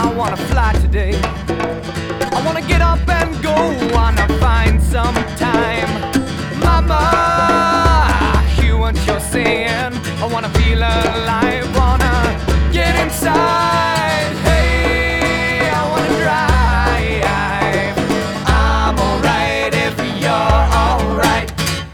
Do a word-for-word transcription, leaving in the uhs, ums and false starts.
I wanna fly today. I wanna get up and go, wanna find some time. Mama, I hear what you're saying. I wanna feel alive, wanna get inside.